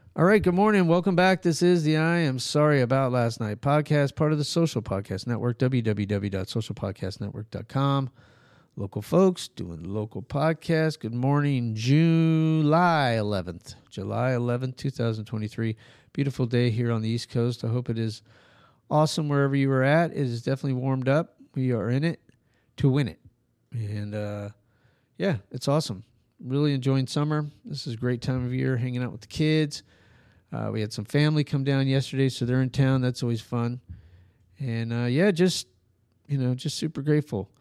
All right, good morning. Welcome back. This is the I Am Sorry About Last Night podcast, part of the Social Podcast Network, www.socialpodcastnetwork.com. Local folks doing local podcasts. Good morning, July 11th, 2023. Beautiful day here on the East Coast. I hope it is awesome wherever you are at. It is definitely warmed up. We are in it to win it. And, yeah, it's awesome. Really enjoying summer. This is a great time of year, hanging out with the kids. We had some family come down yesterday, so they're in town. That's always fun. And, just super grateful.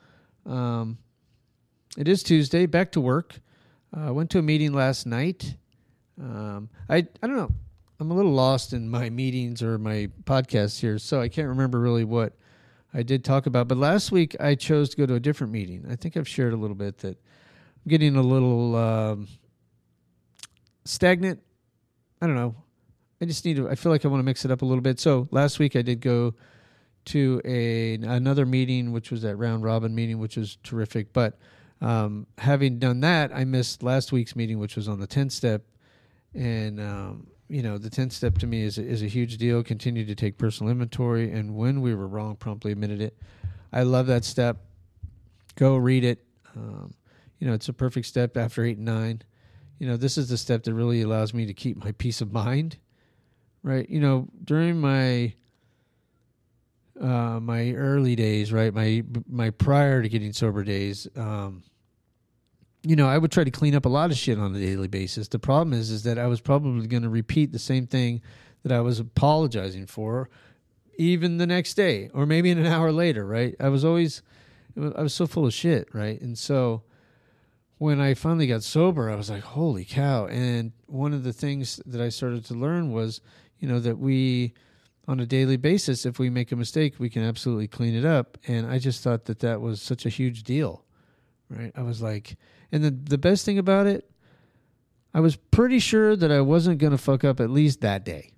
It is Tuesday, back to work. I went to a meeting last night. I don't know. I'm a little lost in my meetings or my podcasts here, so I can't remember really what I did talk about. But last week, I chose to go to a different meeting. I think I've shared a little bit that I'm getting a little stagnant. I don't know. I feel like I want to mix it up a little bit. So last week I did go to another meeting, which was that round robin meeting, which was terrific. But having done that, I missed last week's meeting, which was on the 10-step. And, the 10-step to me is a huge deal. Continue to take personal inventory. And when we were wrong, promptly admitted it. I love that step. Go read it. It's a perfect step after 8 and 9. This is the step that really allows me to keep my peace of mind. Right, during my my early days, right, my prior to getting sober days, I would try to clean up a lot of shit on a daily basis. The problem is that I was probably going to repeat the same thing that I was apologizing for, even the next day, or maybe an hour later. Right, I was so full of shit. Right, and so when I finally got sober, I was like, holy cow. And one of the things that I started to learn was, that we, on a daily basis, if we make a mistake, we can absolutely clean it up. And I just thought that was such a huge deal, right? I was like, and the best thing about it, I was pretty sure that I wasn't going to fuck up at least that day.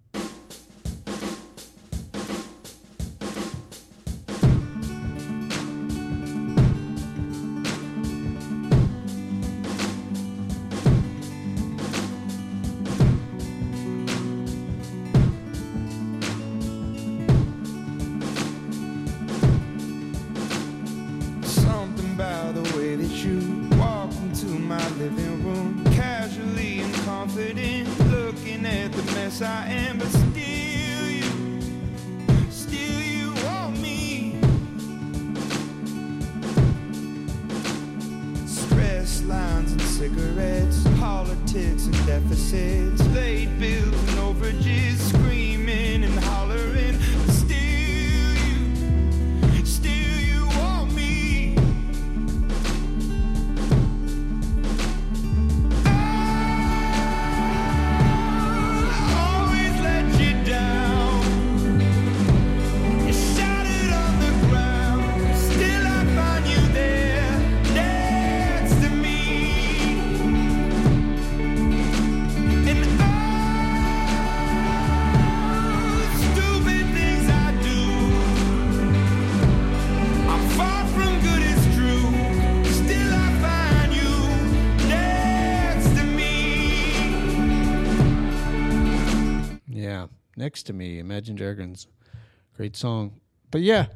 Next to Me, Imagine Dragons. Great song. But yeah,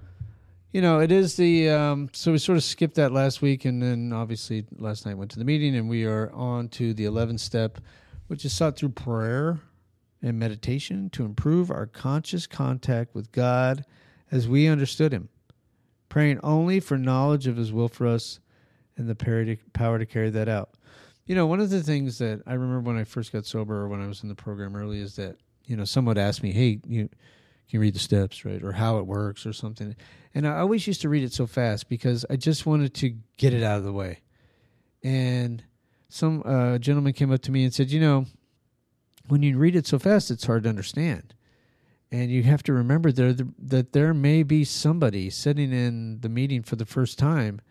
it is the, so we sort of skipped that last week, and then obviously last night went to the meeting, and we are on to the 11th step, which is sought through prayer and meditation to improve our conscious contact with God as we understood Him, praying only for knowledge of His will for us and the power to carry that out. One of the things that I remember when I first got sober, or when I was in the program early, is that some would ask me, hey, can you read the steps, right? Or how it works or something. And I always used to read it so fast because I just wanted to get it out of the way. And some gentleman came up to me and said, when you read it so fast, it's hard to understand. And you have to remember that there may be somebody sitting in the meeting for the first time,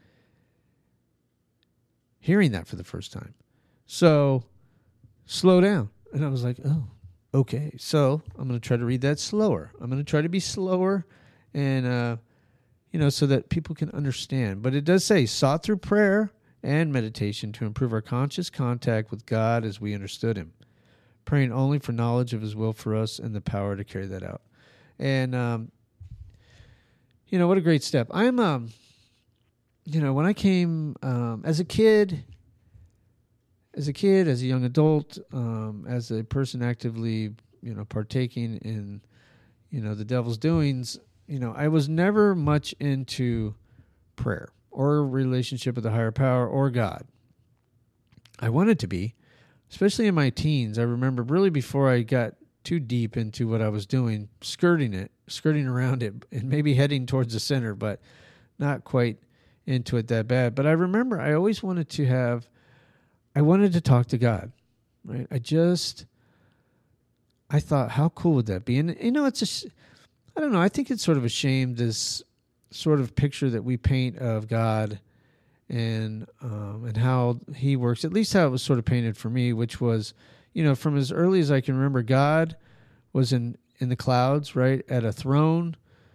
hearing that for the first time. So slow down. And I was like, oh. Okay, so I'm going to try to read that slower. I'm going to try to be slower and, so that people can understand. But it does say, sought through prayer and meditation to improve our conscious contact with God as we understood Him, praying only for knowledge of his will for us and the power to carry that out. And, what a great step. I'm, when I came as a kid, as a young adult, as a person actively, partaking in, the devil's doings, I was never much into prayer or relationship with a higher power or God. I wanted to be, especially in my teens. I remember really before I got too deep into what I was doing, skirting around it, and maybe heading towards the center, but not quite into it that bad. But I remember I always wanted to talk to God, right? I thought, how cool would that be? And, it's I don't know, I think it's sort of a shame, this sort of picture that we paint of God and how he works, at least how it was sort of painted for me, which was, from as early as I can remember, God was in the clouds, right, at a throne,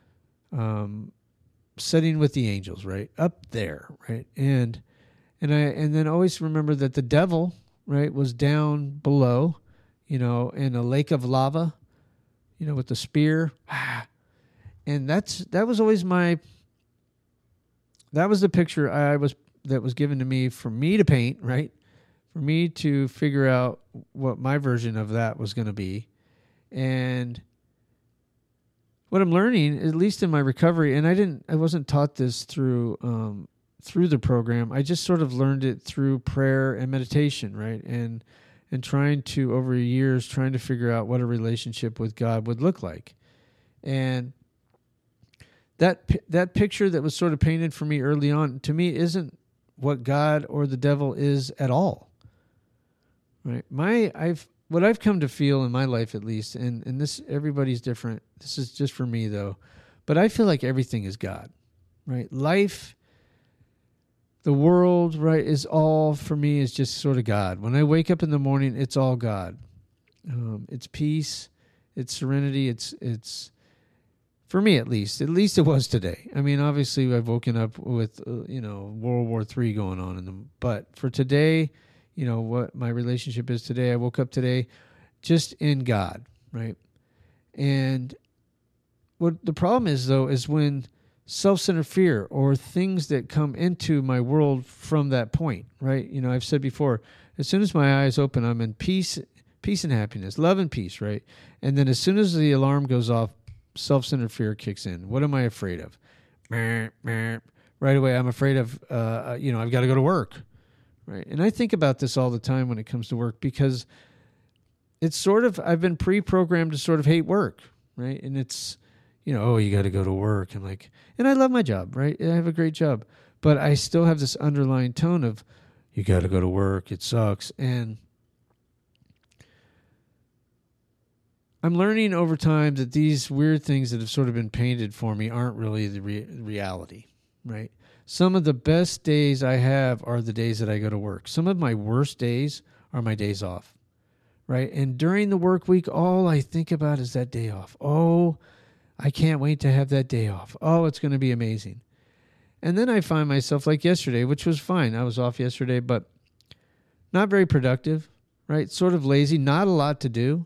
sitting with the angels, right, up there, right, and then always remember that the devil, right, was down below, in a lake of lava, with the spear, and that was always that was the picture that was given to me for me to paint, right? For me to figure out what my version of that was going to be. And what I'm learning, at least in my recovery, and I wasn't taught this through the program. I just sort of learned it through prayer and meditation, right? And trying to, over years, trying to figure out what a relationship with God would look like. And that picture that was sort of painted for me early on, to me, isn't what God or the devil is at all. Right? What I've come to feel in my life, at least, and this, everybody's different. This is just for me though, but I feel like everything is God. Right? Life, the world, right, is all for me is just sort of God. When I wake up in the morning, it's all God. It's peace, it's serenity, it's for me at least it was today. I mean, obviously I've woken up with World War III going on but for today, what my relationship is today, I woke up today just in God, right? And what the problem is though is when self-centered fear or things that come into my world from that point, right? I've said before, as soon as my eyes open, I'm in peace and happiness, love and peace, right? And then as soon as the alarm goes off, self-centered fear kicks in. What am I afraid of? Right away, I'm afraid of, I've got to go to work, right? And I think about this all the time when it comes to work because it's sort of, I've been pre-programmed to sort of hate work, right? And it's, you got to go to work. I'm like, and I love my job, right? I have a great job, but I still have this underlying tone of, you got to go to work. It sucks. And I'm learning over time that these weird things that have sort of been painted for me aren't really the reality, right? Some of the best days I have are the days that I go to work. Some of my worst days are my days off, right? And during the work week, all I think about is that day off. Oh, I can't wait to have that day off. Oh, it's going to be amazing. And then I find myself like yesterday, which was fine. I was off yesterday, but not very productive, right? Sort of lazy, not a lot to do.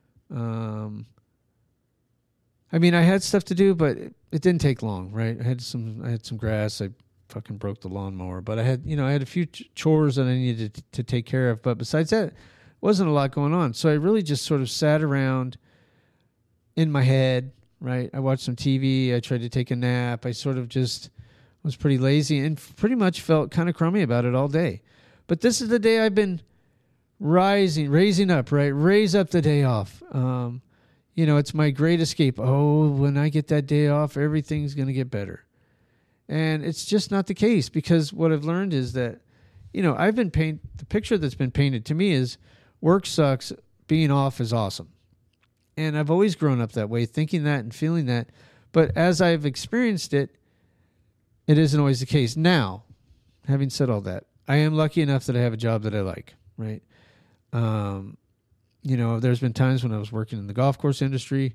I had stuff to do, but it didn't take long, right? I had some grass. I fucking broke the lawnmower, but I had a few chores that I needed to take care of. But besides that, wasn't a lot going on. So I really just sort of sat around in my head, right? I watched some TV. I tried to take a nap. I sort of just was pretty lazy and pretty much felt kind of crummy about it all day. But this is the day I've been raising up, right? Raise up the day off. It's my great escape. Oh, when I get that day off, everything's going to get better. And it's just not the case because what I've learned is that, the picture that's been painted to me is work sucks, being off is awesome. And I've always grown up that way, thinking that and feeling that. But as I've experienced it, it isn't always the case. Now, having said all that, I am lucky enough that I have a job that I like, right? There's been times when I was working in the golf course industry.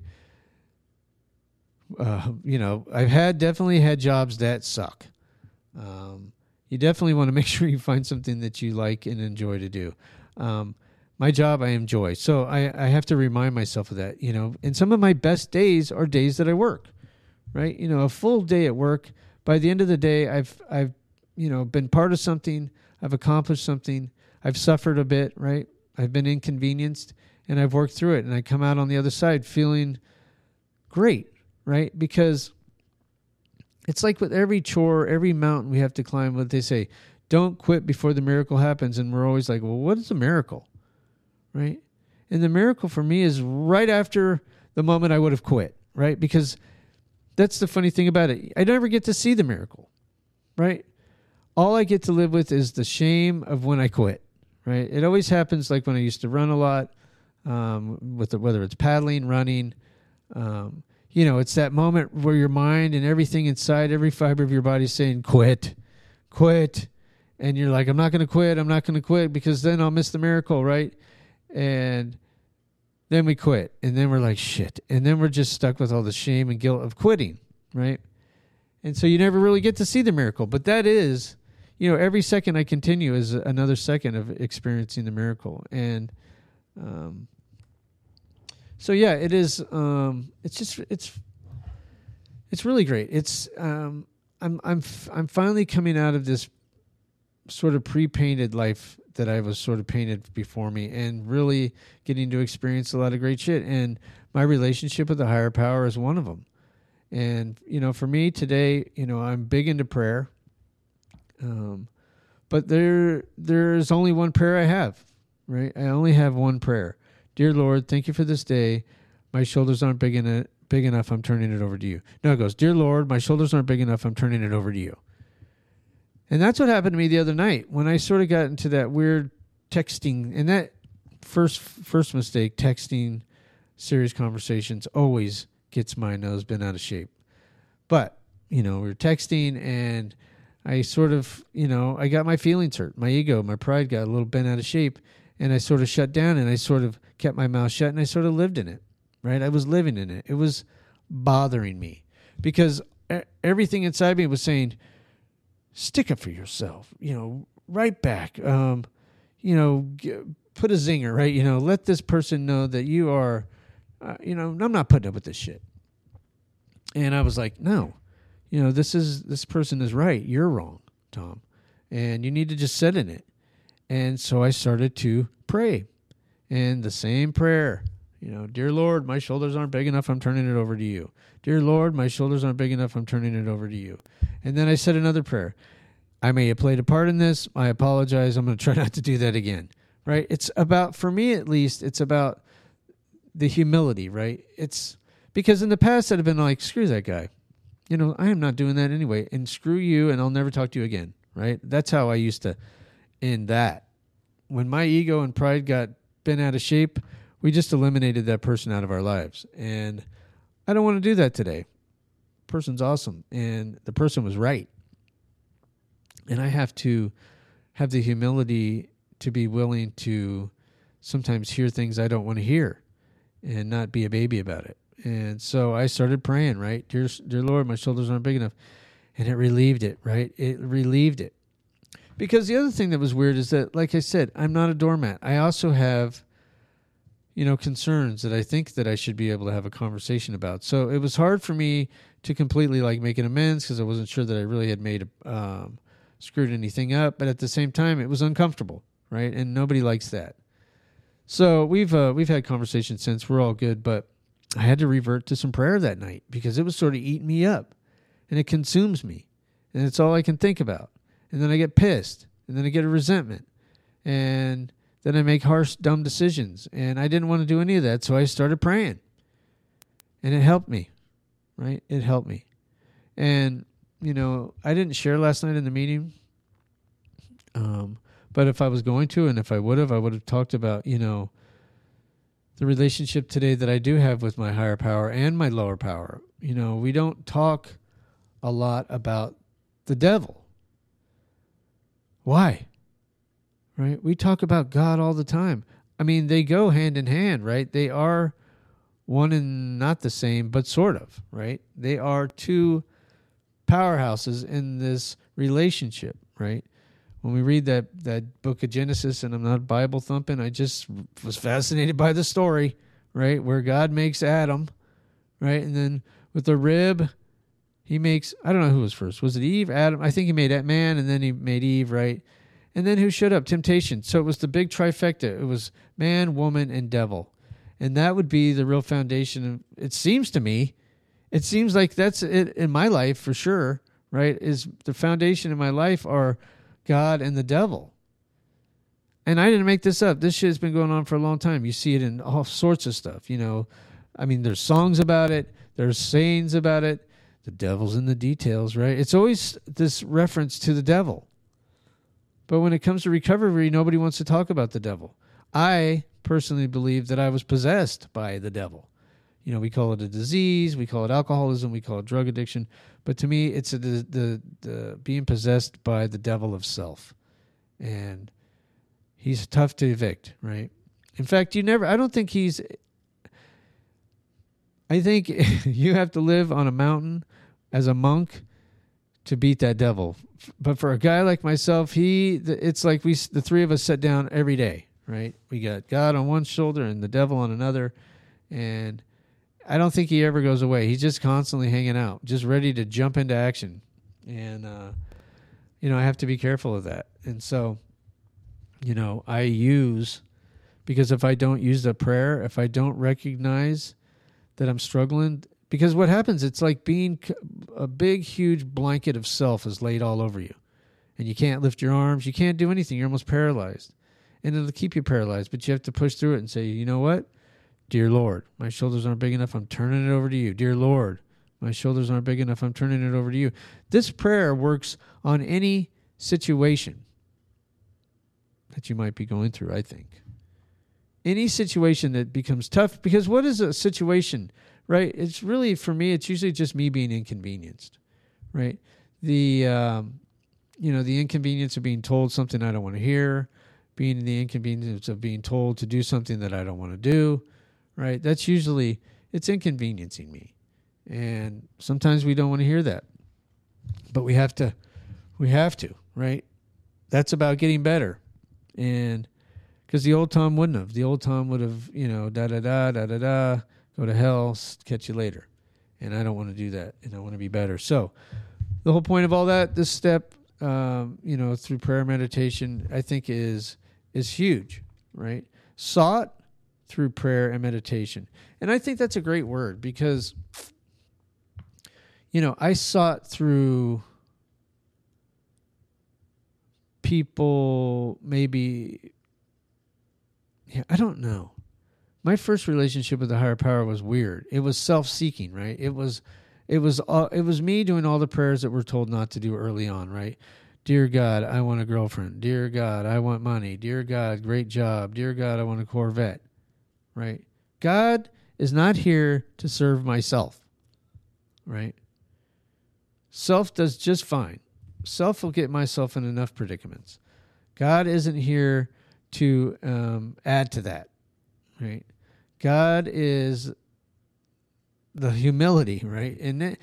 I've definitely had jobs that suck. You definitely want to make sure you find something that you like and enjoy to do. My job I enjoy. So I have to remind myself of that, and some of my best days are days that I work, right? A full day at work. By the end of the day, I've been part of something. I've accomplished something. I've suffered a bit, right? I've been inconvenienced, and I've worked through it, and I come out on the other side feeling great, right? Because it's like with every chore, every mountain we have to climb, what they say, don't quit before the miracle happens. And we're always like, well, what is a miracle, right? And the miracle for me is right after the moment I would have quit, right? Because that's the funny thing about it. I never get to see the miracle, right? All I get to live with is the shame of when I quit, right? It always happens like when I used to run a lot, whether it's paddling, running. It's that moment where your mind and everything inside, every fiber of your body is saying, quit. And you're like, I'm not going to quit because then I'll miss the miracle, right? And then we quit. And then we're like, shit. And then we're just stuck with all the shame and guilt of quitting, right? And so you never really get to see the miracle. But that is, every second I continue is another second of experiencing the miracle. And so yeah, it is. It's really great. It's I'm finally coming out of this sort of pre-painted life that I was sort of painted before me, and really getting to experience a lot of great shit. And my relationship with the higher power is one of them. And for me today, I'm big into prayer. But there's only one prayer I have, right? I only have one prayer. Dear Lord, thank you for this day. My shoulders aren't big enough. I'm turning it over to you. No, it goes, Dear Lord, my shoulders aren't big enough. I'm turning it over to you. And that's what happened to me the other night when I sort of got into that weird texting. And that first mistake, texting serious conversations, always gets my nose bent out of shape. But, we were texting, and I sort of, I got my feelings hurt. My ego, my pride got a little bent out of shape. And I sort of shut down, and I sort of kept my mouth shut, and I sort of lived in it, right? I was living in it. It was bothering me because everything inside me was saying, stick up for yourself, right back, put a zinger, right? Let this person know that you are, I'm not putting up with this shit. And I was like, no, this person is right. You're wrong, Tom. And you need to just sit in it. And so I started to pray, and the same prayer, Dear Lord, my shoulders aren't big enough. I'm turning it over to you. Dear Lord, my shoulders aren't big enough. I'm turning it over to you. And then I said another prayer. I may have played a part in this. I apologize. I'm going to try not to do that again, right? It's about, for me at least, it's about the humility, right? It's because in the past I'd have been like, screw that guy. I am not doing that anyway. And screw you, and I'll never talk to you again, right? That's how I used to end that. When my ego and pride got bent out of shape, we just eliminated that person out of our lives. And I don't want to do that today. The person's awesome, and the person was right. And I have to have the humility to be willing to sometimes hear things I don't want to hear and not be a baby about it. And so I started praying, right? Dear Lord, my shoulders aren't big enough. And it relieved it, right? It relieved it. Because the other thing that was weird is that, like I said, I'm not a doormat. I also have, concerns that I think that I should be able to have a conversation about. So it was hard for me to completely make an amends because I wasn't sure that I really had screwed anything up. But at the same time, it was uncomfortable, right? And nobody likes that. So we've had conversations since. We're all good, but I had to revert to some prayer that night because it was sort of eating me up, and it consumes me, and it's all I can think about. And then I get pissed, and then I get a resentment, and then I make harsh, dumb decisions. And I didn't want to do any of that, so I started praying. And it helped me, right? It helped me. And, I didn't share last night in the meeting, but if I was going to, and if I would have talked about, the relationship today that I do have with my higher power and my lower power. We don't talk a lot about the devil. Why? Right? We talk about God all the time. I mean, they go hand in hand, right? They are one and not the same, but sort of, right? They are two powerhouses in this relationship, right? when we read that book of Genesis, and I'm not Bible thumping, I just was fascinated by the story, right? Where God makes Adam, right? And then with the rib, he makes, I don't know who was first. Was it Eve, Adam? I think he made that man, and then he made Eve, right? And then who showed up? Temptation. So it was the big trifecta. It was man, woman, and devil. And that would be the real foundation. It seems to me, it seems like that's it in my life for sure, right? Is the foundation in my life are God and the devil. And I didn't make this up. This shit has been going on for a long time. You see it in all sorts of stuff, you know. I mean, there's songs about it. There's sayings about it. The devil's in the details, right? It's always this reference to the devil. But when it comes to recovery, nobody wants to talk about the devil. I personally believe that I was possessed by the devil. You know, we call it a disease, we call it alcoholism, we call it drug addiction. But to me, it's the being possessed by the devil of self. And he's tough to evict, right? In fact, I don't think I think you have to live on a mountain as a monk to beat that devil. But for a guy like myself, it's like the three of us sit down every day, right? We got God on one shoulder and the devil on another. And I don't think he ever goes away. He's just constantly hanging out, just ready to jump into action. And, I have to be careful of that. And so, because if I don't use the prayer, if I don't recognize that I'm struggling, because what happens, it's like being a big, huge blanket of self is laid all over you. And you can't lift your arms. You can't do anything. You're almost paralyzed. And it'll keep you paralyzed, but you have to push through it and say, you know what? Dear Lord, my shoulders aren't big enough. I'm turning it over to you. Dear Lord, my shoulders aren't big enough. I'm turning it over to you. This prayer works on any situation that you might be going through, I think. Any situation that becomes tough, because what is a situation, right? It's really, for me, it's usually just me being inconvenienced, right? The inconvenience of being told something I don't want to hear, being the inconvenience of being told to do something that I don't want to do, right? That's usually, it's inconveniencing me. And sometimes we don't want to hear that. But we have to, right? That's about getting better. And because the old Tom wouldn't have. The old Tom would have, da-da-da, go to hell, catch you later. And I don't want to do that. And I want to be better. So the whole point of all that, this step, through prayer meditation, I think is huge, right? Sought through prayer and meditation. And I think that's a great word because, I sought through people maybe, I don't know. My first relationship with the higher power was weird. It was self-seeking, right? It was me doing all the prayers that we're told not to do early on, right? Dear God, I want a girlfriend. Dear God, I want money. Dear God, great job. Dear God, I want a Corvette, right? God is not here to serve myself, right? Self does just fine. Self will get myself in enough predicaments. God isn't here to add to that, right? God is the humility, right? And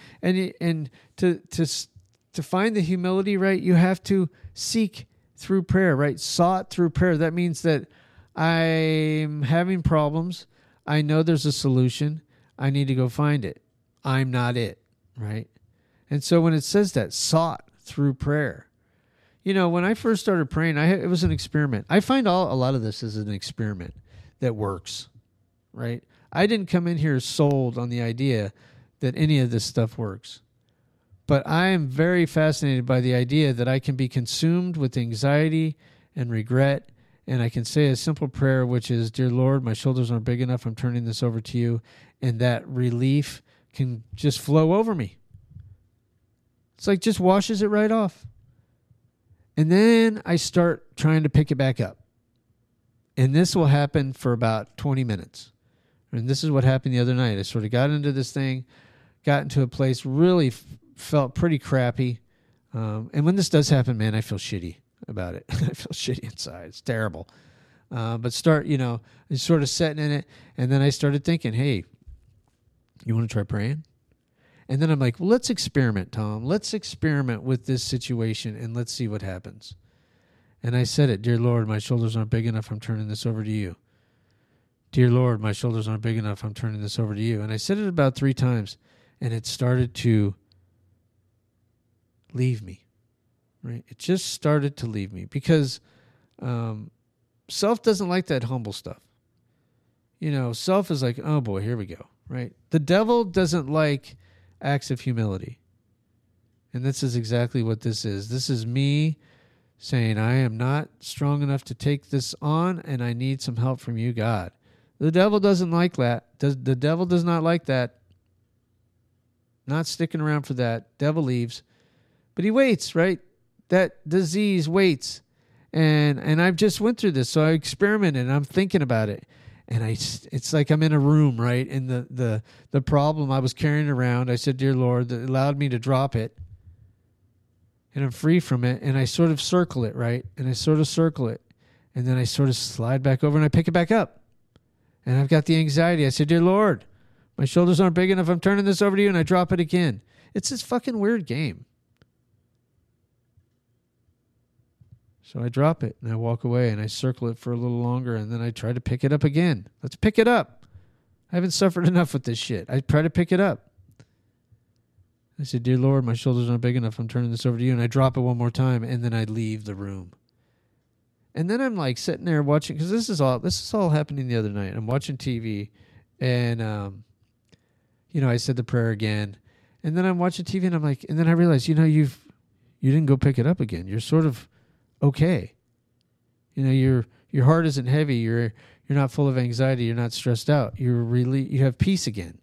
to find the humility, right, you have to seek through prayer, right? Sought through prayer. That means that I'm having problems. I know there's a solution. I need to go find it. I'm not it, right? And so when it says that, sought through prayer, when I first started praying, it was an experiment. I find a lot of this is an experiment that works, right? I didn't come in here sold on the idea that any of this stuff works. But I am very fascinated by the idea that I can be consumed with anxiety and regret, and I can say a simple prayer, which is, Dear Lord, my shoulders aren't big enough. I'm turning this over to you. And that relief can just flow over me. It's like just washes it right off. And then I start trying to pick it back up. And this will happen for about 20 minutes. And this is what happened the other night. I sort of got into this thing, got into a place, really felt pretty crappy. And when this does happen, man, I feel shitty about it. I feel shitty inside. It's terrible. But sort of sitting in it. And then I started thinking, hey, you want to try praying? And then I'm like, well, let's experiment, Tom. Let's experiment with this situation and let's see what happens. And I said it, dear Lord, my shoulders aren't big enough. I'm turning this over to you. Dear Lord, my shoulders aren't big enough. I'm turning this over to you. And I said it about 3 times, and it started to leave me, right? It just started to leave me because self doesn't like that humble stuff. Self is like, oh boy, here we go, right? The devil doesn't like acts of humility. And this is exactly what this is. This is me saying, I am not strong enough to take this on, and I need some help from you, God. The devil doesn't like that. The devil does not like that. Not sticking around for that. Devil leaves. But he waits, right? That disease waits. And I've just went through this, so I experimented, and I'm thinking about it. And it's like I'm in a room, right? And the problem I was carrying around, I said, dear Lord, that allowed me to drop it. And I'm free from it. And I sort of circle it, right? And I sort of circle it. And then I sort of slide back over and I pick it back up. And I've got the anxiety. I said, dear Lord, my shoulders aren't big enough. I'm turning this over to you. And I drop it again. It's this fucking weird game. So I drop it and I walk away and I circle it for a little longer. And then I try to pick it up again. Let's pick it up. I haven't suffered enough with this shit. I try to pick it up. I said, dear Lord, my shoulders aren't big enough. I'm turning this over to you. And I drop it one more time. And then I leave the room. And then I'm like sitting there watching, because this is all happening the other night. I'm watching TV, and I said the prayer again, and then I'm watching TV, and I'm like, and then I realized, you didn't go pick it up again. You're sort of okay. Your heart isn't heavy. You're not full of anxiety. You're not stressed out. You have peace again.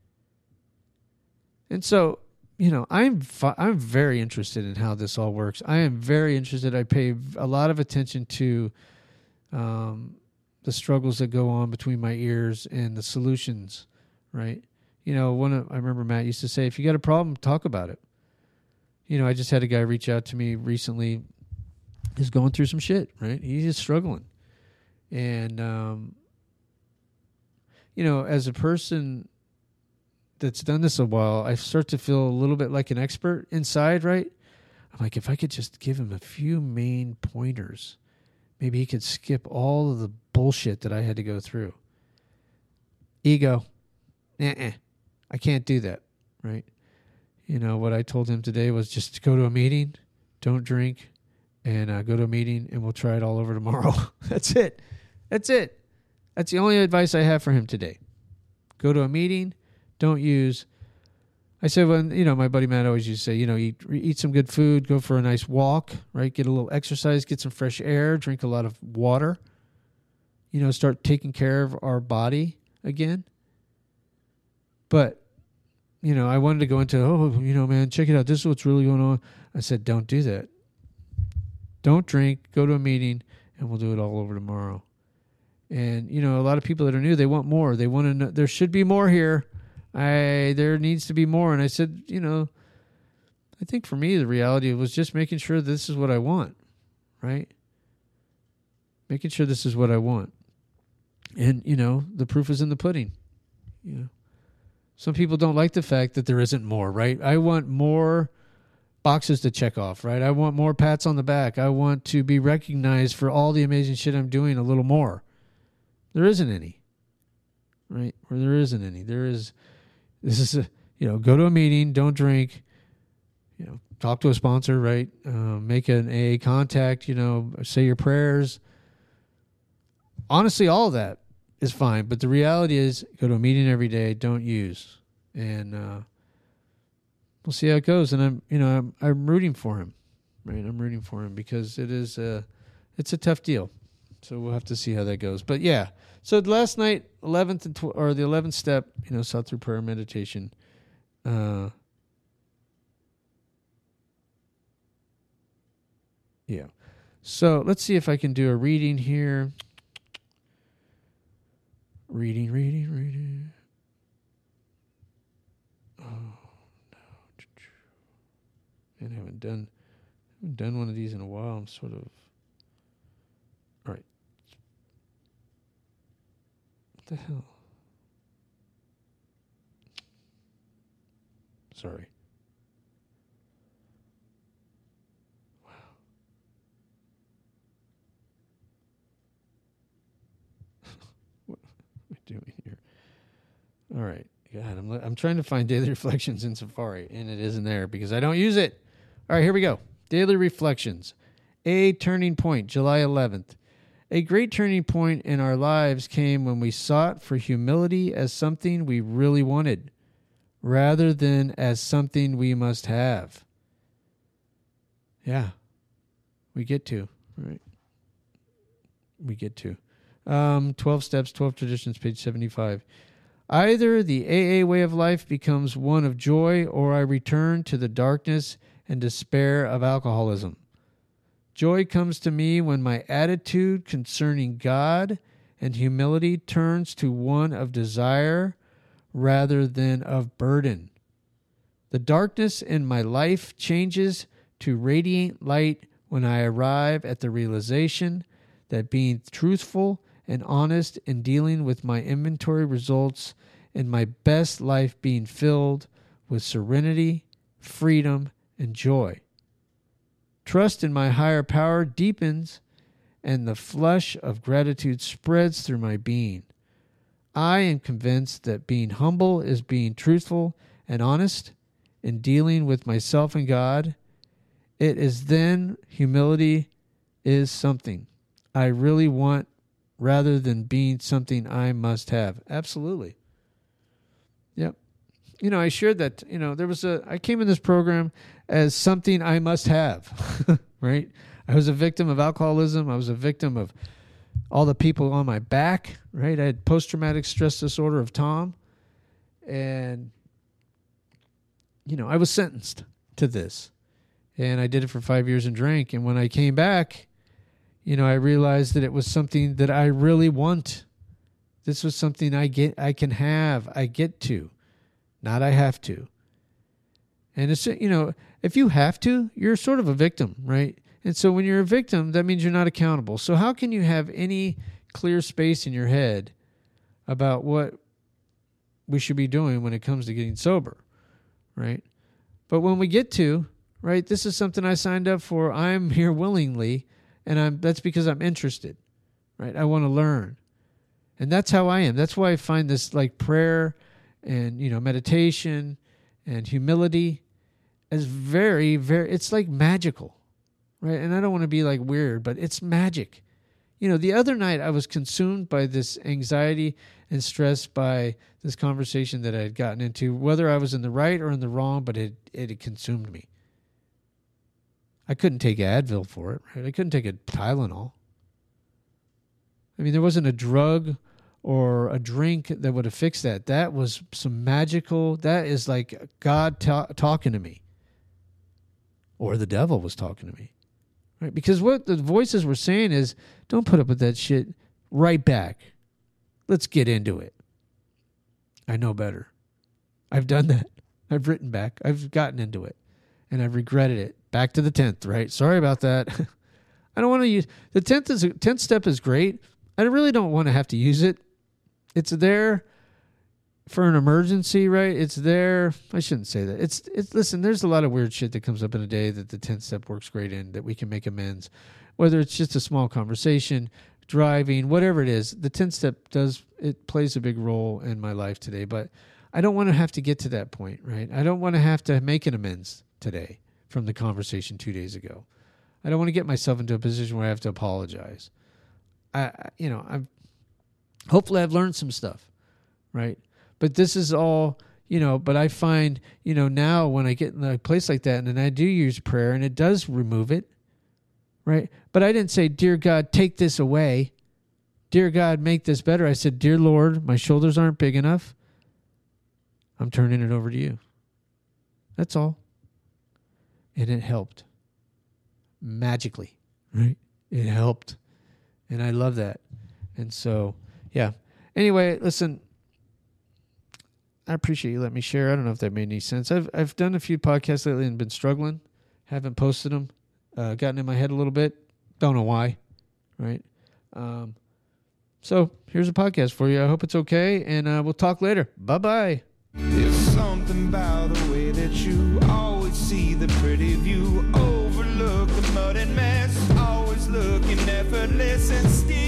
And so, I'm very interested in how this all works. I am very interested. I pay a lot of attention to the struggles that go on between my ears and the solutions, right? I remember Matt used to say, if you got a problem, talk about it. I just had a guy reach out to me recently. He's going through some shit, right? He's just struggling. And, as a person that's done this a while, I start to feel a little bit like an expert inside, right? I'm like, if I could just give him a few main pointers, maybe he could skip all of the bullshit that I had to go through. Ego. I can't do that, right? What I told him today was just go to a meeting, don't drink, and go to a meeting, and we'll try it all over tomorrow. That's it. That's the only advice I have for him today. Go to a meeting. Don't use. I said, my buddy Matt always used to say, eat some good food, go for a nice walk, right? Get a little exercise, get some fresh air, drink a lot of water, start taking care of our body again. But, I wanted to go into, man, check it out. This is what's really going on. I said, don't do that. Don't drink, go to a meeting, and we'll do it all over tomorrow. And, a lot of people that are new, they want more. They want to know, there should be more here. There needs to be more. And I said, I think for me, the reality was just making sure this is what I want, right? Making sure this is what I want. And, the proof is in the pudding. Some people don't like the fact that there isn't more, right? I want more boxes to check off, right? I want more pats on the back. I want to be recognized for all the amazing shit I'm doing a little more. There isn't any, right? Or there isn't any. This is go to a meeting, don't drink, talk to a sponsor, right? Make an AA contact, say your prayers. Honestly, all of that is fine. But the reality is go to a meeting every day, don't use. And we'll see how it goes. And I'm rooting for him, right? I'm rooting for him because it's a tough deal. So we'll have to see how that goes. But yeah, so last night, 11th or the 11th step, sought through prayer and meditation. Yeah. So let's see if I can do a reading here. Reading. Oh no. And I haven't done one of these in a while. I'm sort of. All right. What the hell? Sorry. Wow. All right. God, I'm trying to find daily reflections in Safari, and it isn't there because I don't use it. All right, here we go. Daily reflections. A turning point, July 11th. A great turning point in our lives came when we sought for humility as something we really wanted, rather than as something we must have. Yeah, we get to, right? We get to. 12 Steps, 12 Traditions, page 75. Either the AA way of life becomes one of joy, or I return to the darkness and despair of alcoholism. Joy comes to me when my attitude concerning God and humility turns to one of desire rather than of burden. The darkness in my life changes to radiant light when I arrive at the realization that being truthful and honest in dealing with my inventory results in my best life being filled with serenity, freedom, and joy. Trust in my higher power deepens, and the flush of gratitude spreads through my being. I am convinced that being humble is being truthful and honest in dealing with myself and God. It is then humility is something I really want rather than being something I must have. Absolutely. Yep. I shared that, I came in this program as something I must have, right? I was a victim of alcoholism. I was a victim of all the people on my back, right? I had post-traumatic stress disorder of Tom. And, I was sentenced to this. And I did it for 5 years and drank. And when I came back, I realized that it was something that I really want. This was something I can have, I get to, not I have to. And it's, if you have to, you're sort of a victim, right? And so when you're a victim, that means you're not accountable. So how can you have any clear space in your head about what we should be doing when it comes to getting sober, right? But when we get to, right, this is something I signed up for. I'm here willingly, and that's because I'm interested, right? I want to learn. And that's how I am. That's why I find this like prayer and, meditation and humility as very, very, it's like magical, right? And I don't want to be like weird, but it's magic. The other night I was consumed by this anxiety and stress by this conversation that I had gotten into, whether I was in the right or in the wrong, but it had consumed me. I couldn't take Advil for it, right? I couldn't take a Tylenol. I mean, there wasn't a drug or a drink that would have fixed that. That was some magical, that is like God talking to me. Or the devil was talking to me. Right? Because what the voices were saying is, don't put up with that shit. Right back. Let's get into it. I know better. I've done that. I've written back. I've gotten into it. And I've regretted it. Back to the 10th, right? Sorry about that. I don't want to use... The 10th step is great. I really don't want to have to use it. It's there for an emergency, right? It's there. I shouldn't say that. It's listen, there's a lot of weird shit that comes up in a day that the 10th step works great in, that we can make amends. Whether it's just a small conversation, driving, whatever it is, the 10th step plays a big role in my life today. But I don't want to have to get to that point, right? I don't want to have to make an amends today from the conversation 2 days ago. I don't want to get myself into a position where I have to apologize. Hopefully I've learned some stuff, right? But this is all, but I find, now when I get in a place like that and then I do use prayer and it does remove it, right? But I didn't say, dear God, take this away. Dear God, make this better. I said, dear Lord, my shoulders aren't big enough. I'm turning it over to you. That's all. And it helped. Magically, right? It helped. And I love that. And so, yeah. Anyway, listen, I appreciate you letting me share. I don't know if that made any sense. I've done a few podcasts lately and been struggling. Haven't posted them. Gotten in my head a little bit. Don't know why, right? So here's a podcast for you. I hope it's okay, and we'll talk later. Bye-bye. There's something about the way that you always see the pretty view, overlook the mud and mess, always looking effortless and still